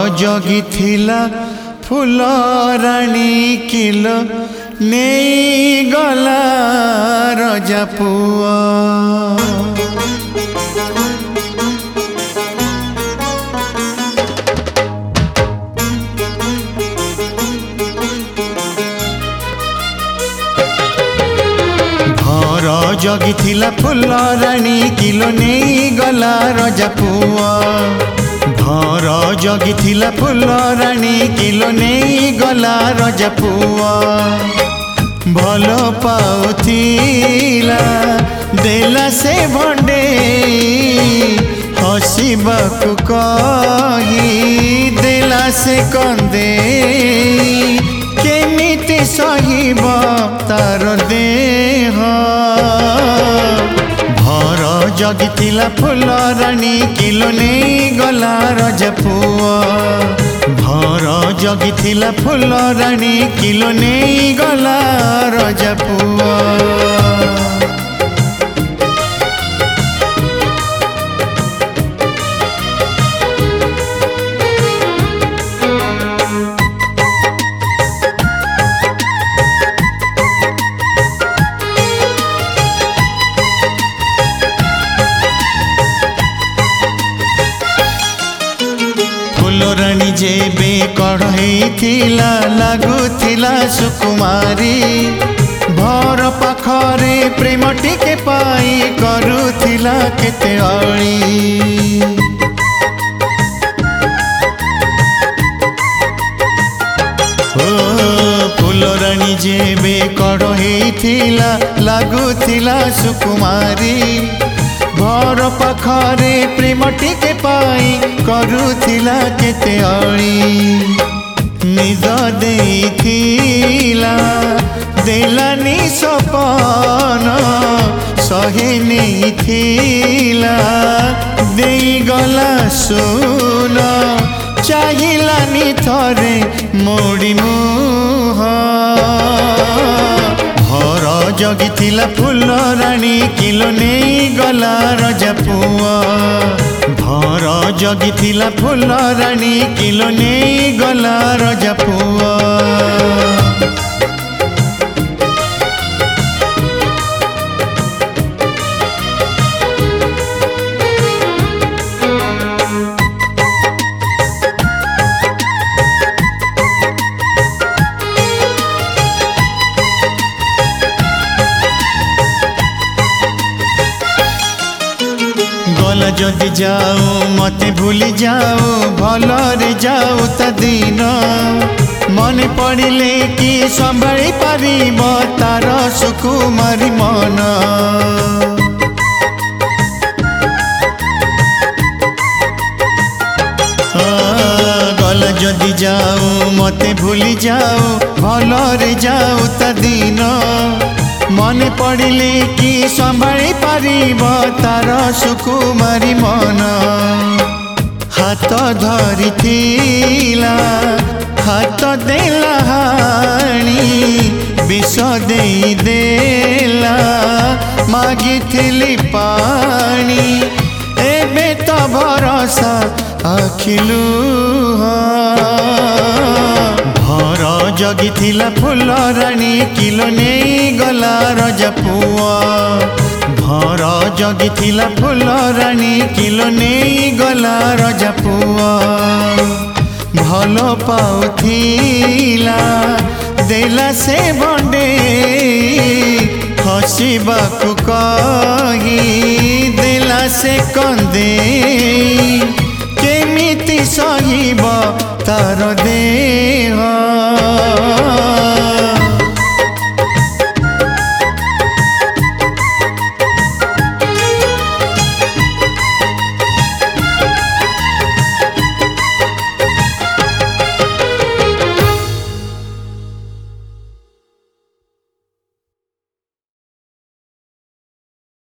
जगिथिला फूल राणी kilo नहीं गला रजा पुआ। घर जगिथिला फूल राणी किलो नहीं गला रजा पुआ। घर जगिथिला फूल राणी किलो नहीं गला रजा पुआ। भल पाउथिला देला से भंडे हसीबाकु कही देला से कंदे केमिति सहिब तार देह। घर जगिथिला फूल राणी किलो नहीं गला रजा पुआ। घर जगिथिला फूल राणी किलो नहीं गला रजा पुआ। रानी जेबे कढ़ई थिला लागुथिला सुकुमारी। भर पाखरे प्रेम टिके पाई करुथिला केते अली। फूल रानी जेबे कढ़ई थिला लागुथिला सुकुमारी। भर पाखरे प्रेम टिके पाई करुथिला केते अली। निज देइथिला देलानी सपन सहे नेइथिला देई गला सुन चाहिलानी थरे मोड़ी मुह। घर जगिथिला फूल राणी किलो नहीं गला रजा पुआ। घर जगिथिला फूल राणी किलो नहीं गला रजा पुआ। गला जदि जाओ मते भूली जाओ भलरे जाओ त दिन। मन पड़िले कि संभाली पारिब तार सुकुमारी मन। गला जदि जाओ मते भूली जाओ भलरे जाओ त दिन। मन पड़िले कि संभाली पारिब तार सुकुमारी मन। हाथ धरिथिला हाथ देला हाणी विष देई देला मागिथिली पानी। एबे तो भरोसा आखिलु घर जगिथिला फूल राणी किलो नहीं गला रजा पुआ। घर जगिथिला फूल राणी किलो नहीं गला रजा पुआ। भल पाउथिला देला से भंडे हसीबाकु कही देला से कंदे केमिति सहिब तार देह।